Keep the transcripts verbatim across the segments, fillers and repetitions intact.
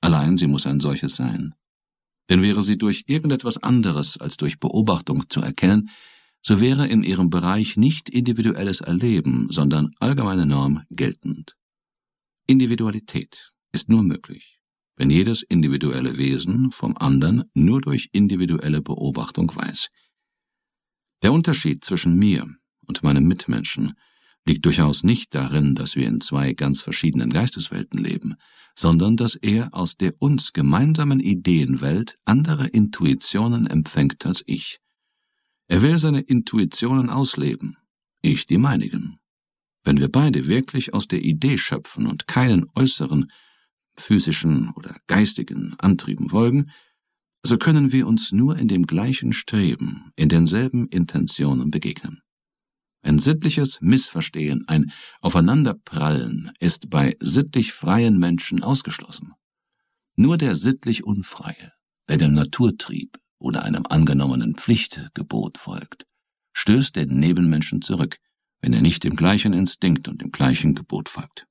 Allein sie muss ein solches sein. Denn wäre sie durch irgendetwas anderes als durch Beobachtung zu erkennen, so wäre in ihrem Bereich nicht individuelles Erleben, sondern allgemeine Norm geltend. Individualität ist nur möglich, wenn jedes individuelle Wesen vom anderen nur durch individuelle Beobachtung weiß. Der Unterschied zwischen mir und meinem Mitmenschen liegt durchaus nicht darin, dass wir in zwei ganz verschiedenen Geisteswelten leben, sondern dass er aus der uns gemeinsamen Ideenwelt andere Intuitionen empfängt als ich. Er will seine Intuitionen ausleben, ich die meinigen. Wenn wir beide wirklich aus der Idee schöpfen und keinen äußeren, physischen oder geistigen Antrieben folgen, so können wir uns nur in dem gleichen Streben, in denselben Intentionen begegnen. Ein sittliches Missverstehen, ein Aufeinanderprallen ist bei sittlich freien Menschen ausgeschlossen. Nur der sittlich Unfreie, der dem Naturtrieb oder einem angenommenen Pflichtgebot folgt, stößt den Nebenmenschen zurück, wenn er nicht dem gleichen Instinkt und dem gleichen Gebot folgt.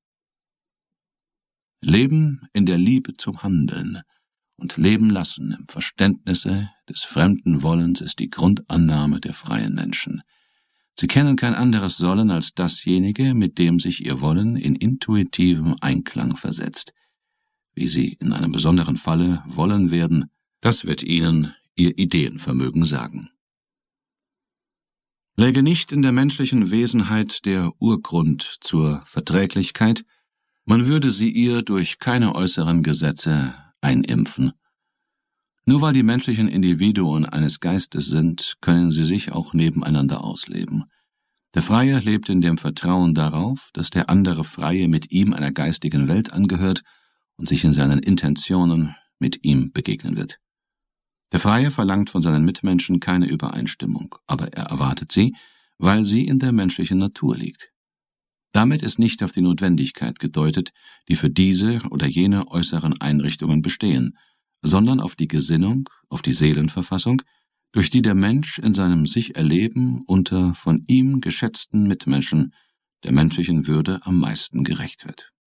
Leben in der Liebe zum Handeln und Leben lassen im Verständnisse des fremden Wollens ist die Grundannahme der freien Menschen. Sie kennen kein anderes Sollen als dasjenige, mit dem sich ihr Wollen in intuitivem Einklang versetzt. Wie sie in einem besonderen Falle wollen werden, das wird ihnen ihr Ideenvermögen sagen. Läge nicht in der menschlichen Wesenheit der Urgrund zur Verträglichkeit, man würde sie ihr durch keine äußeren Gesetze einimpfen. Nur weil die menschlichen Individuen eines Geistes sind, können sie sich auch nebeneinander ausleben. Der Freie lebt in dem Vertrauen darauf, dass der andere Freie mit ihm einer geistigen Welt angehört und sich in seinen Intentionen mit ihm begegnen wird. Der Freie verlangt von seinen Mitmenschen keine Übereinstimmung, aber er erwartet sie, weil sie in der menschlichen Natur liegt. Damit ist nicht auf die Notwendigkeit gedeutet, die für diese oder jene äußeren Einrichtungen bestehen, sondern auf die Gesinnung, auf die Seelenverfassung, durch die der Mensch in seinem Sich-Erleben unter von ihm geschätzten Mitmenschen der menschlichen Würde am meisten gerecht wird.